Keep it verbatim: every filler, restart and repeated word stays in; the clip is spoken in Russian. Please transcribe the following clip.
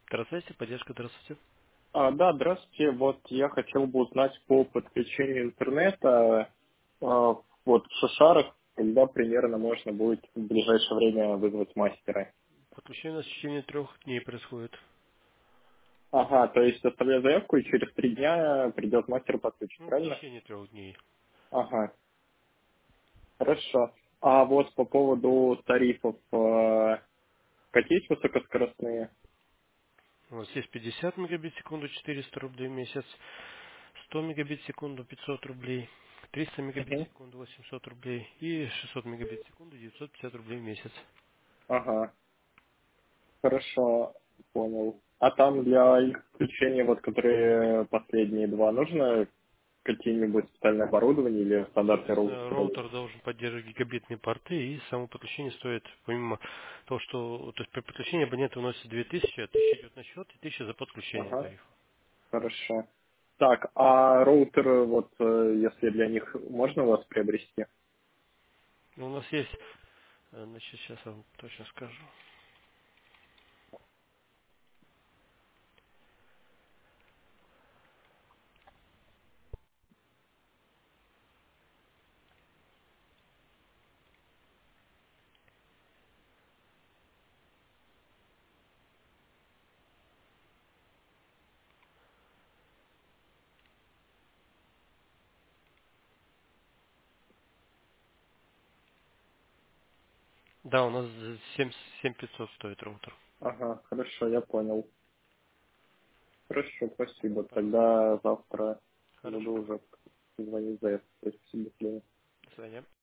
Здравствуйте, поддержка, здравствуйте. А, да, здравствуйте. Вот я хотел бы узнать по подключению интернета, а, вот в Шишарах, когда примерно можно будет в ближайшее время вызвать мастера. Подключение у нас в течение трех дней происходит. Ага, то есть оставляю заявку, и через три дня придет мастер подключить, Ну, в правильно? течение трех дней. Ага, хорошо. А вот по поводу тарифов, а, какие есть высокоскоростные? У нас есть пятьдесят мегабит в секунду, четыреста рублей в месяц, сто мегабит в секунду, пятьсот рублей, триста мегабит в Угу. секунду, восемьсот рублей и шестьсот мегабит в секунду, девятьсот пятьдесят рублей в месяц. Ага, хорошо, понял. А там для их включения, вот которые последние два, нужно какие-нибудь специальное оборудование или стандартный роутер Соответственно, подойдет? роутер должен поддерживать гигабитные порты, и само подключение стоит, помимо того, что то есть при подключении абонент выносит две тысячи, а тысяча идет на счет, и тысяча за подключение Ага, тарифа. хорошо. Так, а роутер, вот э, если для них можно у вас приобрести? Ну, у нас есть, э, значит, сейчас я вам точно скажу. Да, у нас семь семь пятьсот стоит роутер. Ага, хорошо, я понял. Хорошо, спасибо. Пожалуйста. Тогда завтра буду Хорошо. уже звонить за это. Спасибо, до свидания. До свидания.